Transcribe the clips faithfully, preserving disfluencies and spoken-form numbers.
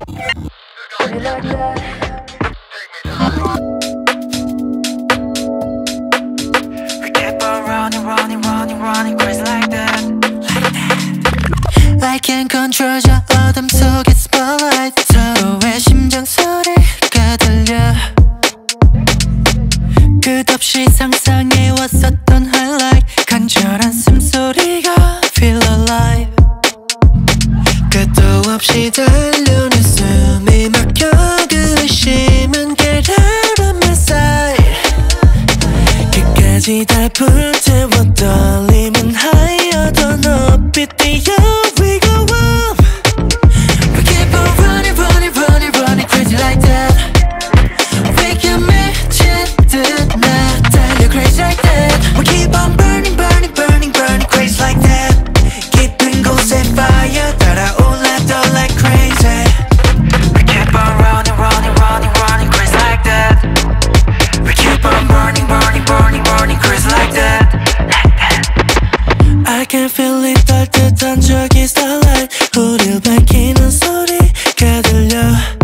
Put it like that. We keep on running, running, running, running crazy like that, like that. I can't control 저 어둠 속의 spotlight. 서로의 심장 소리가 들려. 끝없이 상상해왔었던 highlight. 간절한 숨소리가 feel alive. 끝도 없이 달려는 숨이 막혀. 그 의심은 get out of my sight. 끝까지 다 불태워 떨림은 higher. 더 높이 뛰어 we go up. We keep on running, running, running, running crazy like that. We can 미칠 듯 나 달려 crazy like that. We keep on burning, burning, burning, burning crazy like that. 깊은 곳에 fire 따라올라 더 like crazy. We keep on running, running, running, running crazy like that. We keep on burning, burning, burning, burning crazy like that, like that. I can feel it 따뜻한 저기 starlight. 우릴 밝히는 소리가 들려.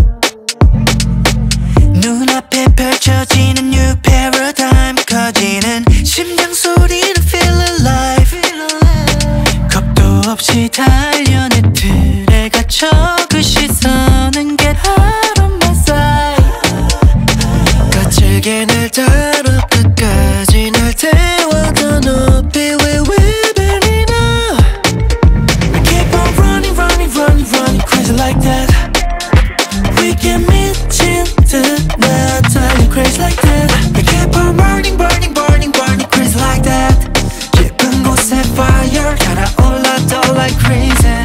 눈앞에 펼쳐지는 new paradigm. 커지는 심장 소리는 feel alive. 겁도 없이 달려 내 틀에 갇혀. 그 시선은 get out of my sight. 거칠게 날 다뤄 끝까지 날 태워. 더 높이 we will burning up. We keep on running, running, running, running crazy like that. We can 미친 듯 나 달려 crazy like that. We keep on burning, burning, burning, burning crazy like that. 깊은 곳에 fire 달아올라 더 like crazy.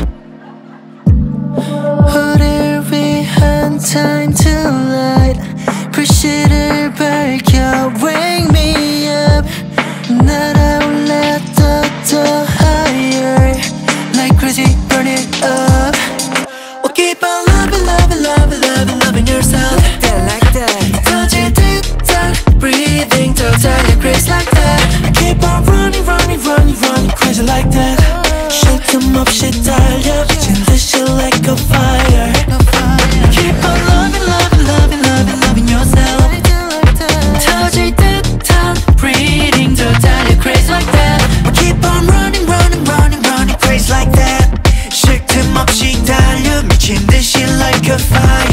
우릴 위한 time to light. 불씨를 밝혀 wake me up. 날아올라 더 더 higher like crazy burn it up. We'll keep on loving, loving, loving, loving, loving yourself like that, like that. 터질 듯한 breathing 더 달려 crazy like that. Keep on running, running, running, running crazy like that. 쉴 틈 없이 달려 미친 듯이 like a fire. Keep on loving, loving, loving, loving, loving yourself. 터질 듯한 breathing 더 달려 crazy like that. Keep on running, running, running, running crazy like that. 쉴 틈 없이 달려 미친 듯이 like a fire.